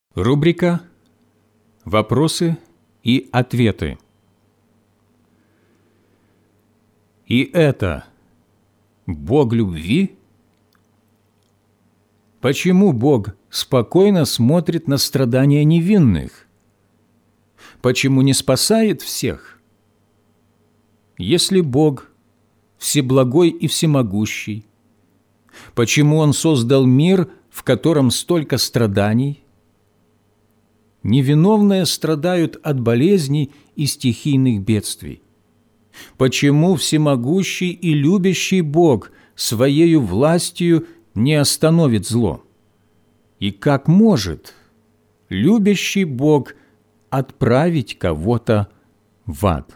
Рубрика «Вопросы и ответы». И это Бог любви? Почему Бог спокойно смотрит на страдания невинных? Почему не спасает всех? Если Бог всеблагой и всемогущий, почему Он создал мир, в котором столько страданий? Невиновные страдают от болезней и стихийных бедствий. Почему всемогущий и любящий Бог Своею властью не остановит зло? И как может любящий Бог отправить кого-то в ад?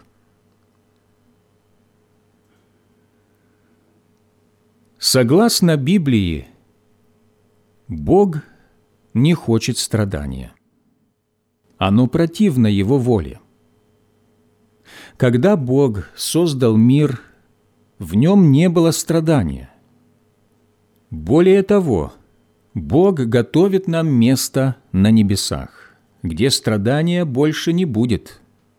Согласно Библии, Бог не хочет страдания. Оно противно Его воле. Когда Бог создал мир, в нем не было страдания. Более того, Бог готовит нам место на небесах, где страдания больше не будет.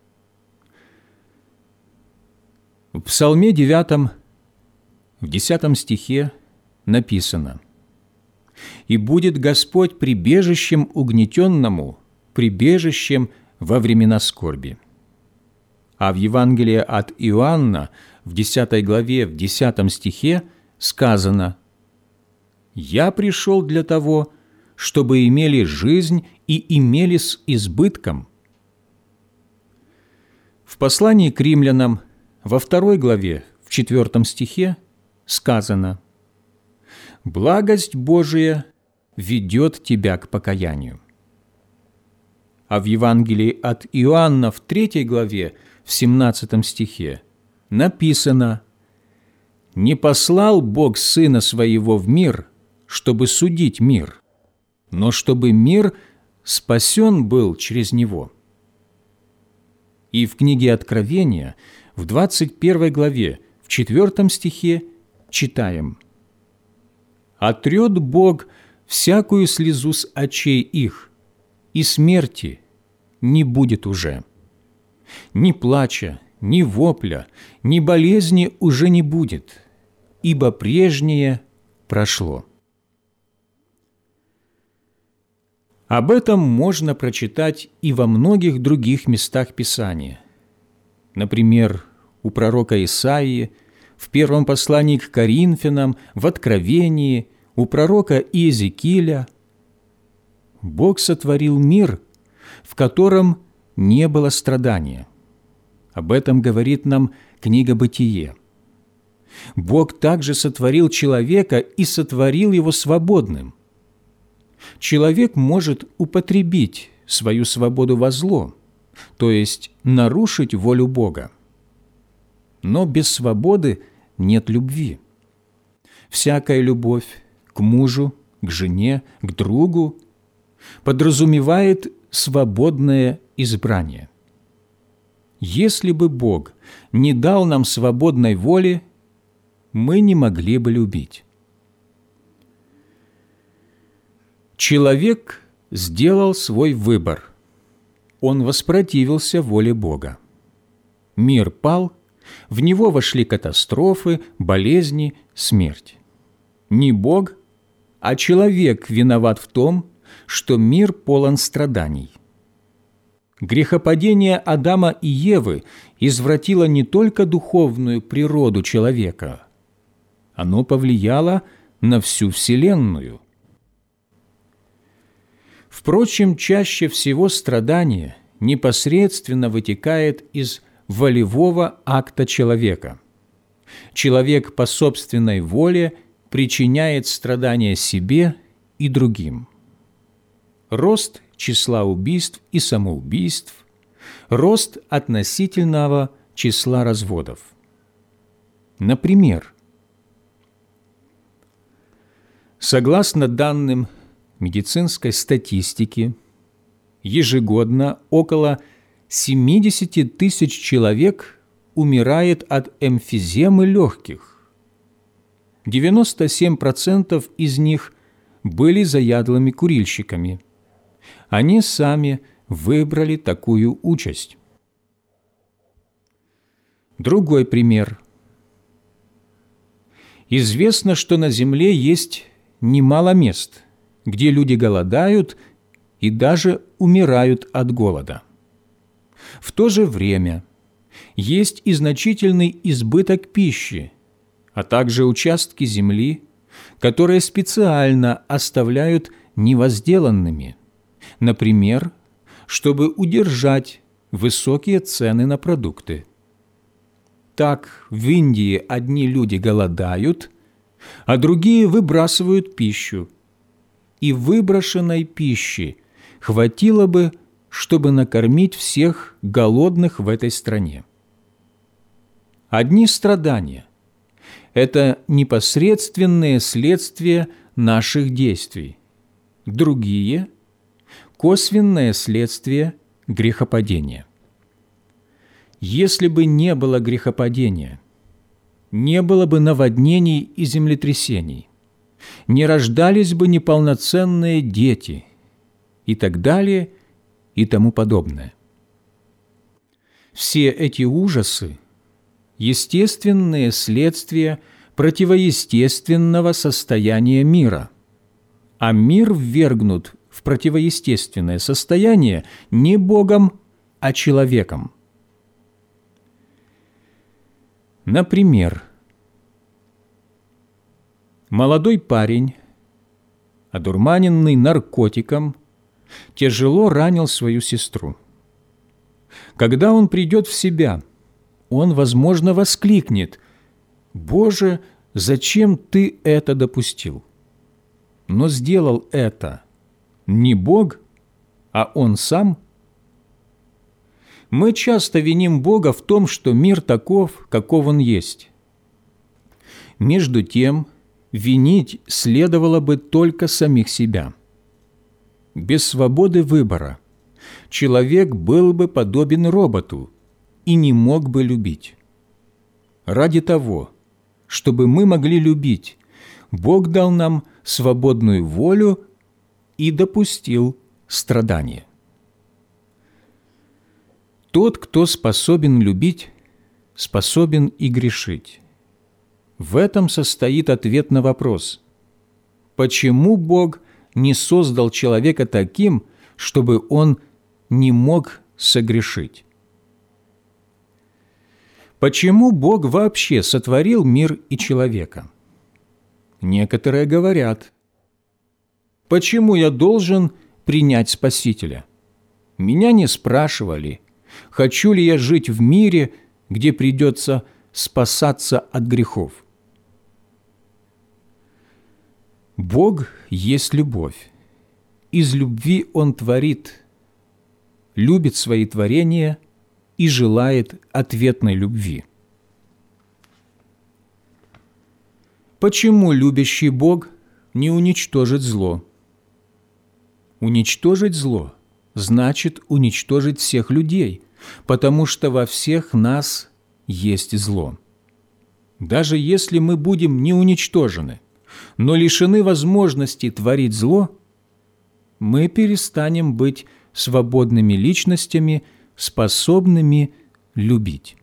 В Псалме 9, в 10 стихе написано: «И будет Господь прибежищем угнетенному, прибежищем во времена скорби». А в Евангелии от Иоанна в 10 главе, в 10 стихе сказано: «Я пришел для того, чтобы имели жизнь и имели с избытком». В послании к римлянам во 2 главе, в 4 стихе сказано: «Благость Божия ведет тебя к покаянию». А в Евангелии от Иоанна в 3 главе, в 17 стихе написано: «Не послал Бог Сына Своего в мир, чтобы судить мир, но чтобы мир спасен был через Него». И в книге Откровения, в 21 главе, в 4 стихе читаем: «Отрет Бог всякую слезу с очей их, и смерти не будет уже. Ни плача, ни вопля, ни болезни уже не будет, ибо прежнее прошло». Об этом можно прочитать и во многих других местах Писания. Например, у пророка Исаии, в первом послании к Коринфянам, в Откровении, у пророка Иезекииля. Бог сотворил мир, в котором не было страдания. Об этом говорит нам книга «Бытие». Бог также сотворил человека и сотворил его свободным. Человек может употребить свою свободу во зло, то есть нарушить волю Бога. Но без свободы нет любви. Всякая любовь к мужу, к жене, к другу подразумевает свободное избрание. Если бы Бог не дал нам свободной воли, мы не могли бы любить. Человек сделал свой выбор. Он воспротивился воле Бога. Мир пал, в него вошли катастрофы, болезни, смерть. Не Бог, а человек виноват в том, что мир полон страданий. Грехопадение Адама и Евы извратило не только духовную природу человека, оно повлияло на всю Вселенную. Впрочем, чаще всего страдание непосредственно вытекает из волевого акта человека. Человек по собственной воле причиняет страдания себе и другим. Рост числа убийств и самоубийств, рост относительного числа разводов. Например, согласно данным медицинской статистики, ежегодно около 70 тысяч человек умирает от эмфиземы легких. 97% из них были заядлыми курильщиками. Они сами выбрали такую участь. Другой пример. Известно, что на земле есть немало мест, где люди голодают и даже умирают от голода. В то же время есть и значительный избыток пищи, а также участки земли, которые специально оставляют невозделанными, например, чтобы удержать высокие цены на продукты. Так в Индии одни люди голодают, а другие выбрасывают пищу, и выброшенной пищи хватило бы, чтобы накормить всех голодных в этой стране. Одни страдания – это непосредственные следствия наших действий, другие – косвенное следствие грехопадения. Если бы не было грехопадения, не было бы наводнений и землетрясений, не рождались бы неполноценные дети и так далее и тому подобное. Все эти ужасы – естественные следствия противоестественного состояния мира, а мир ввергнут в противоестественное состояние не Богом, а человеком. Например, молодой парень, одурманенный наркотиком, тяжело ранил свою сестру. Когда он придет в себя, он, возможно, воскликнет: «Боже, зачем Ты это допустил?» Но сделал это не Бог, а он сам. Мы часто виним Бога в том, что мир таков, каков он есть. Между тем, винить следовало бы только самих себя. Без свободы выбора человек был бы подобен роботу и не мог бы любить. Ради того, чтобы мы могли любить, Бог дал нам свободную волю и допустил страдания. Тот, кто способен любить, способен и грешить. В этом состоит ответ на вопрос: почему Бог не создал человека таким, чтобы он не мог согрешить? Почему Бог вообще сотворил мир и человека? Некоторые говорят: почему я должен принять Спасителя? Меня не спрашивали, хочу ли я жить в мире, где придется спасаться от грехов. Бог есть любовь. Из любви Он творит, любит свои творения и желает ответной любви. Почему любящий Бог не уничтожит зло? Уничтожить зло значит уничтожить всех людей, потому что во всех нас есть зло. Даже если мы будем не уничтожены, но лишены возможности творить зло, мы перестанем быть свободными личностями, способными любить.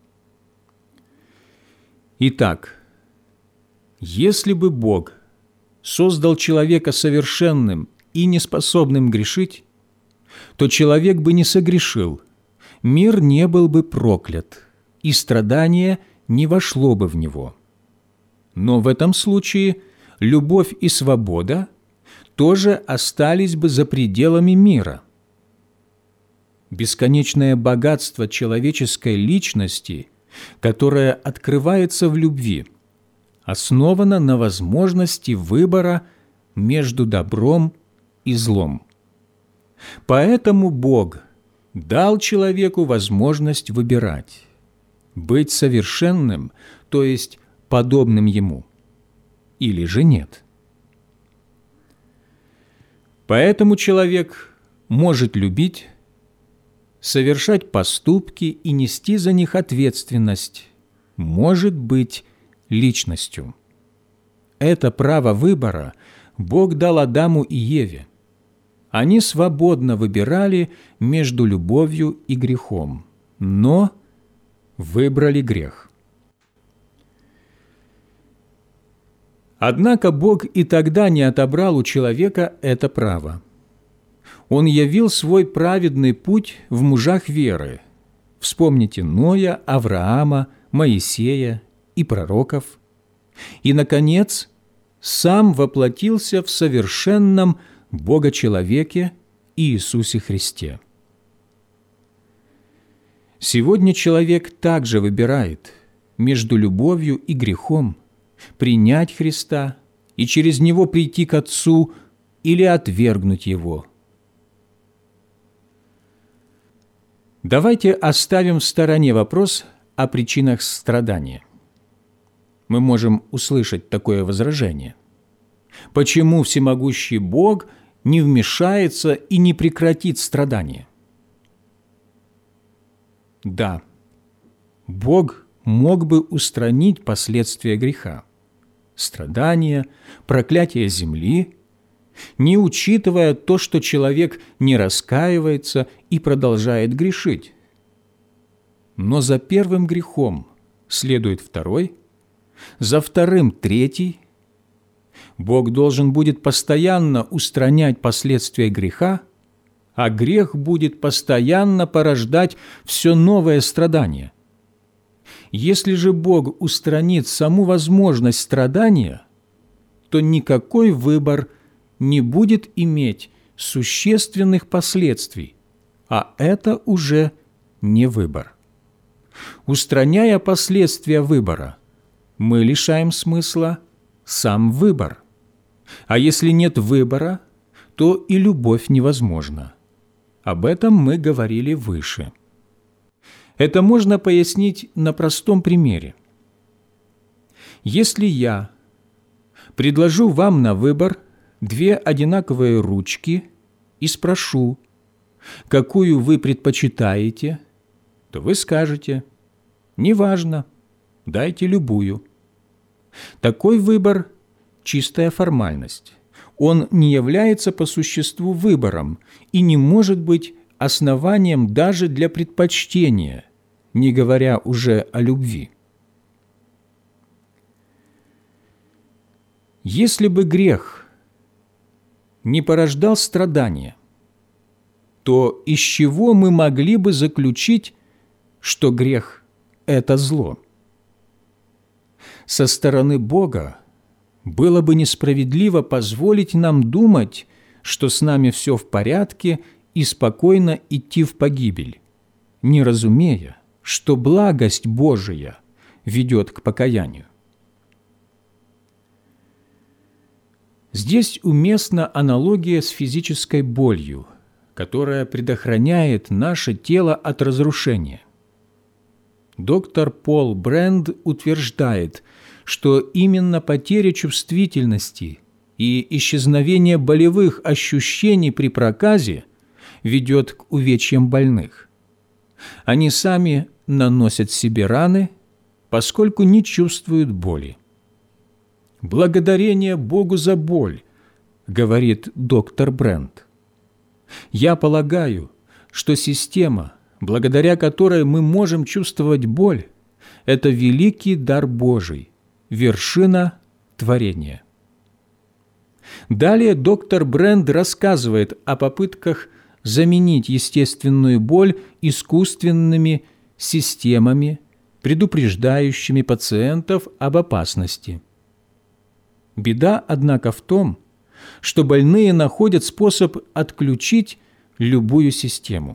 Итак, если бы Бог создал человека совершенным и неспособным грешить, то человек бы не согрешил, мир не был бы проклят, и страдание не вошло бы в него. Но в этом случае любовь и свобода тоже остались бы за пределами мира. Бесконечное богатство человеческой личности, которое открывается в любви, основано на возможности выбора между добром и злом. Поэтому Бог дал человеку возможность выбирать, быть совершенным, то есть подобным Ему, или же нет. Поэтому человек может любить, совершать поступки и нести за них ответственность, может быть личностью. Это право выбора Бог дал Адаму и Еве. они свободно выбирали между любовью и грехом, но выбрали грех. Однако Бог и тогда не отобрал у человека это право. Он явил свой праведный путь в мужах веры. Вспомните Ноя, Авраама, Моисея и пророков. И, наконец, сам воплотился в совершенном Бога-человеке Иисусе Христе. Сегодня человек также выбирает между любовью и грехом, принять Христа и через Него прийти к Отцу или отвергнуть Его. Давайте оставим в стороне вопрос о причинах страдания. Мы можем услышать такое возражение. Почему всемогущий Бог не вмешается и не прекратит страдания? Да, Бог мог бы устранить последствия греха, страдания, проклятие земли, не учитывая то, что человек не раскаивается и продолжает грешить. Но за первым грехом следует второй, за вторым третий. Бог должен будет постоянно устранять последствия греха, а грех будет постоянно порождать все новое страдание. Если же Бог устранит саму возможность страдания, то никакой выбор не будет иметь существенных последствий, а это уже не выбор. Устраняя последствия выбора, мы лишаем смысла сам выбор. А если нет выбора, то и любовь невозможна. Об этом мы говорили выше. Это можно пояснить на простом примере. Если я предложу вам на выбор две одинаковые ручки и спрошу, какую вы предпочитаете, то вы скажете: «Неважно, дайте любую». Такой выбор – чистая формальность. Он не является по существу выбором и не может быть основанием даже для предпочтения, не говоря уже о любви. Если бы грех не порождал страдания, то из чего мы могли бы заключить, что грех – это зло? Со стороны Бога было бы несправедливо позволить нам думать, что с нами все в порядке и спокойно идти в погибель, не разумея, что благость Божия ведет к покаянию. Здесь уместна аналогия с физической болью, которая предохраняет наше тело от разрушения. Доктор Пол Брэнд утверждает, что именно потеря чувствительности и исчезновение болевых ощущений при проказе ведет к увечьям больных. Они сами наносят себе раны, поскольку не чувствуют боли. «Благодарение Богу за боль», — говорит доктор Брэнд. «Я полагаю, что система, благодаря которой мы можем чувствовать боль, это великий дар Божий, вершина творения». Далее доктор Брэнд рассказывает о попытках заменить естественную боль искусственными системами, предупреждающими пациентов об опасности. Беда, однако, в том, что больные находят способ отключить любую систему.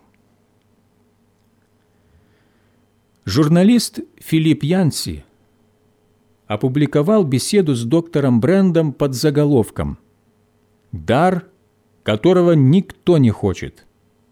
Журналист Филипп Янси опубликовал беседу с доктором Брэндом под заголовком «Дар, которого никто не хочет».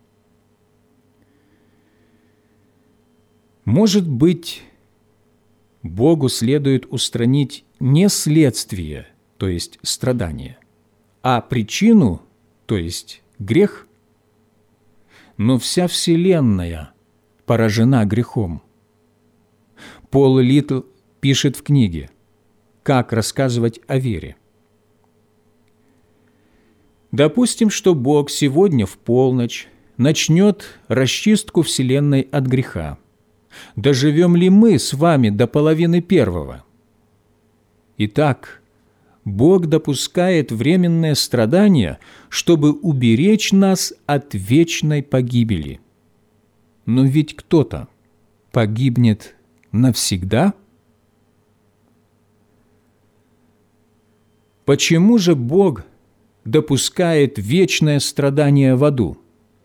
Может быть, Богу следует устранить не следствие, то есть страдание, а причину, то есть грех? Но вся Вселенная поражена грехом. Пол Литл пишет в книге «Как рассказывать о вере». Допустим, что Бог сегодня в полночь начнет расчистку Вселенной от греха. Доживем ли мы с вами до половины первого? Итак, Бог допускает временное страдание, чтобы уберечь нас от вечной погибели. Но ведь кто-то погибнет навсегда? Почему же Бог допускает вечное страдание в аду?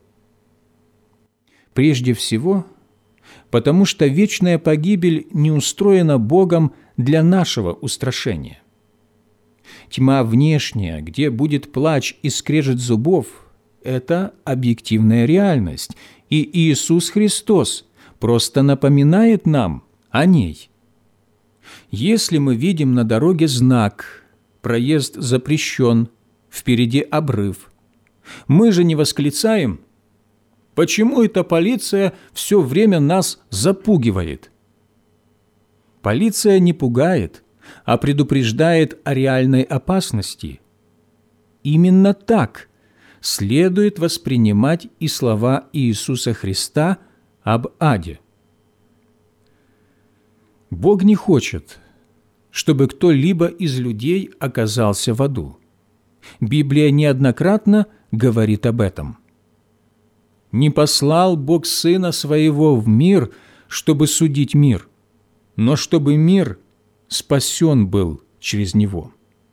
Прежде всего, потому что вечная погибель не устроена Богом для нашего устрашения. Тьма внешняя, где будет плач и скрежет зубов, это объективная реальность, и Иисус Христос просто напоминает нам о ней. Если мы видим на дороге знак «Проезд запрещен», впереди обрыв, мы же не восклицаем: «Почему эта полиция все время нас запугивает?» Полиция не пугает, а предупреждает о реальной опасности. Именно так следует воспринимать и слова Иисуса Христа об аде. Бог не хочет, чтобы кто-либо из людей оказался в аду. Библия неоднократно говорит об этом. «Не послал Бог Сына Своего в мир, чтобы судить мир, но чтобы мир спасен был через Него».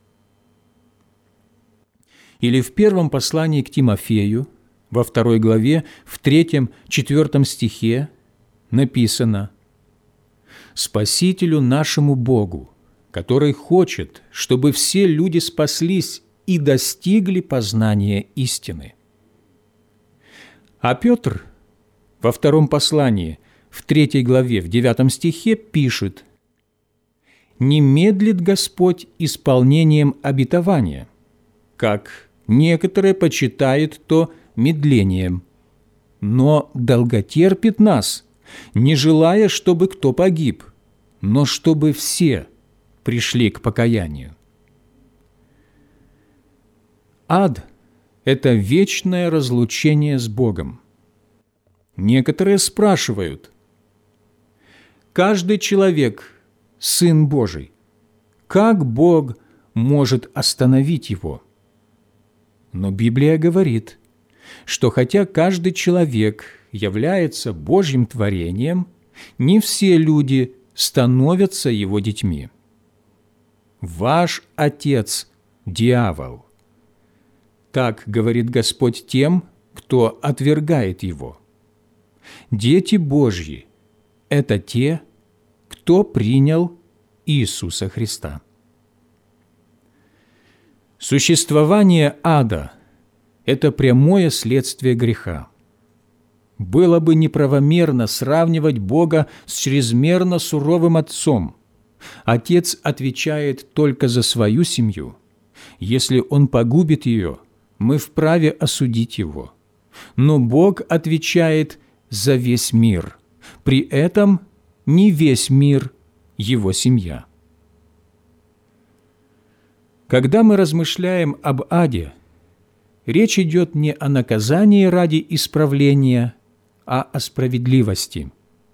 Или в первом послании к Тимофею, во 2 главе, в 3-4 стихе написано: «Спасителю нашему Богу, который хочет, чтобы все люди спаслись и достигли познания истины». А Петр во 2 послании, в 3 главе, в 9 стихе пишет: «Не медлит Господь исполнением обетования, как некоторые почитают то медлением, но долготерпит нас, не желая, чтобы кто погиб, но чтобы все пришли к покаянию». Ад – это вечное разлучение с Богом. Некоторые спрашивают: каждый человек – Сын Божий, как Бог может остановить его? Но Библия говорит, что хотя каждый человек является Божьим творением, не все люди становятся его детьми. «Ваш отец – дьявол». Так говорит Господь тем, кто отвергает его. Дети Божьи – это те, кто принял Иисуса Христа. Существование ада – это прямое следствие греха. Было бы неправомерно сравнивать Бога с чрезмерно суровым отцом. Отец отвечает только за свою семью. Если он погубит ее, мы вправе осудить его. Но Бог отвечает за весь мир. При этом не весь мир – его семья. Когда мы размышляем об аде, речь идет не о наказании ради исправления, а о справедливости.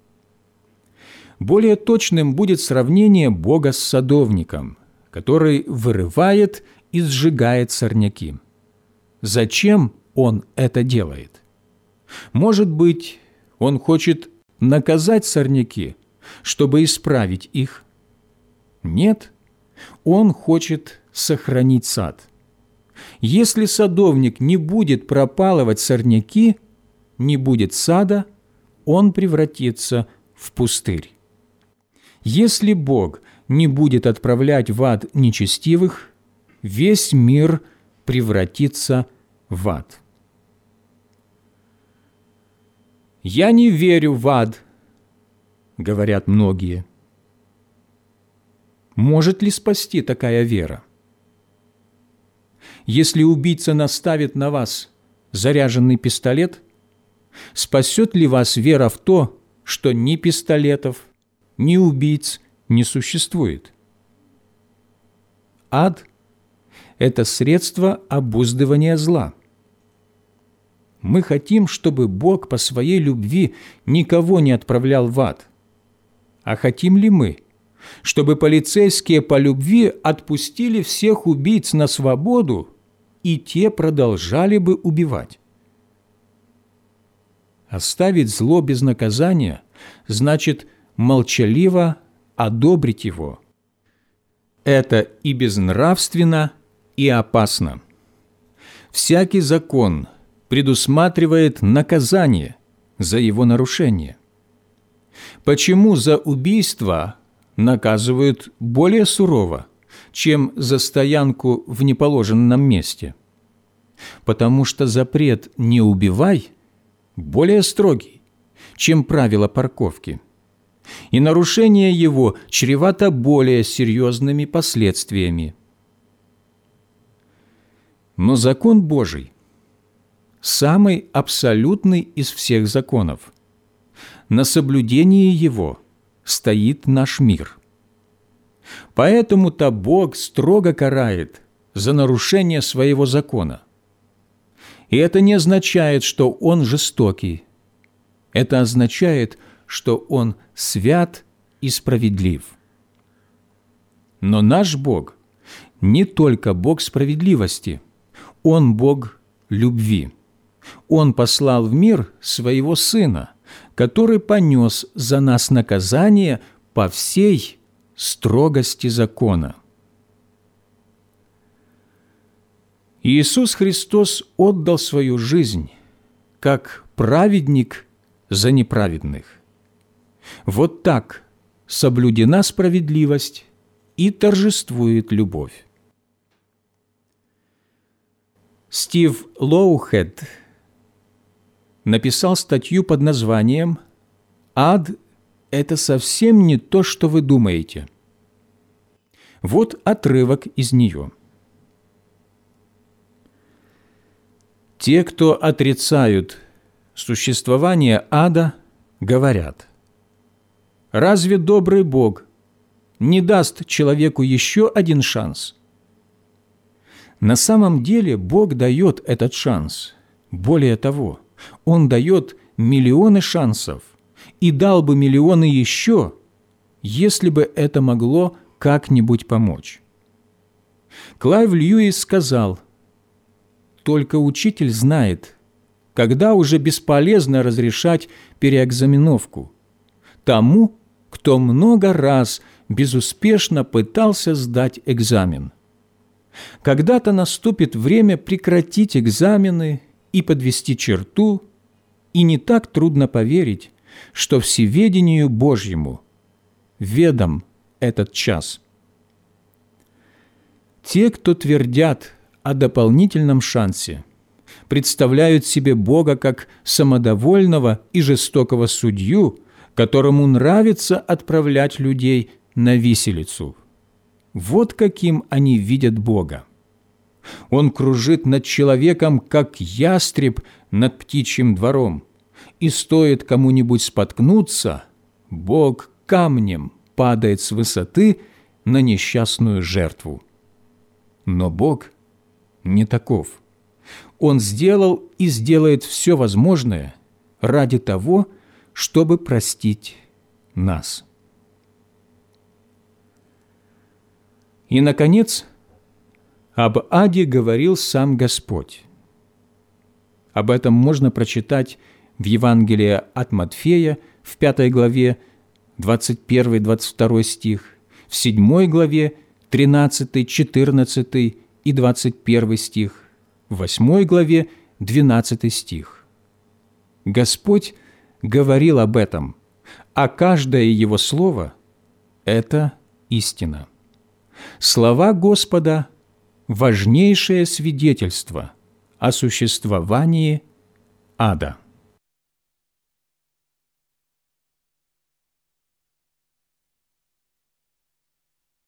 Более точным будет сравнение Бога с садовником, который вырывает и сжигает сорняки. Зачем он это делает? Может быть, он хочет наказать сорняки, чтобы исправить их? Нет, он хочет сохранить сад. Если садовник не будет пропалывать сорняки, не будет сада, он превратится в пустырь. Если Бог не будет отправлять в ад нечестивых, весь мир превратится в ад. «Я не верю в ад», — говорят многие. Может ли спасти такая вера? Если убийца наставит на вас заряженный пистолет, спасет ли вас вера в то, что ни пистолетов, ни убийц не существует? Ад – это средство обуздывания зла. Мы хотим, чтобы Бог по своей любви никого не отправлял в ад. А хотим ли мы, чтобы полицейские по любви отпустили всех убийц на свободу, и те продолжали бы убивать? Оставить зло без наказания значит молчаливо одобрить его. Это и безнравственно, и опасно. Всякий закон предусматривает наказание за его нарушение. Почему за убийство наказывают более сурово, чем за стоянку в неположенном месте? Потому что запрет «не убивай» более строгий, чем правило парковки, и нарушение его чревато более серьезными последствиями. Но закон Божий – самый абсолютный из всех законов. На соблюдении его стоит наш мир. Поэтому-то Бог строго карает за нарушение своего закона. И это не означает, что Он жестокий. Это означает, что Он свят и справедлив. Но наш Бог не только Бог справедливости, Он Бог любви. Он послал в мир Своего Сына, который понес за нас наказание по всей строгости закона. Иисус Христос отдал свою жизнь как праведник за неправедных. Вот так соблюдена справедливость и торжествует любовь. Стив Лоухед написал статью под названием «Ад – это совсем не то, что вы думаете». Вот отрывок из нее. Те, кто отрицают существование ада, говорят: «Разве добрый Бог не даст человеку еще один шанс?» На самом деле Бог дает этот шанс. Более того, Он дает миллионы шансов и дал бы миллионы еще, если бы это могло как-нибудь помочь. Клайв Льюис сказал: «Только учитель знает, когда уже бесполезно разрешать переэкзаменовку тому, кто много раз безуспешно пытался сдать экзамен. Когда-то наступит время прекратить экзамены и подвести черту, и не так трудно поверить, что всеведению Божьему ведом этот час». Те, кто твердят о дополнительном шансе, представляют себе Бога как самодовольного и жестокого судью, которому нравится отправлять людей на виселицу. Вот каким они видят Бога. Он кружит над человеком, как ястреб над птичьим двором, и стоит кому-нибудь споткнуться, Бог камнем падает с высоты на несчастную жертву. Но Бог не таков. Он сделал и сделает все возможное ради того, чтобы простить нас. И, наконец, об аде говорил сам Господь. Об этом можно прочитать в Евангелии от Матфея в 5 главе 21-22 стих, в 7 главе 13, 14 и 21 стих, в 8 главе 12 стих. Господь говорил об этом, а каждое Его слово – это истина. Слова Господа – важнейшее свидетельство о существовании ада.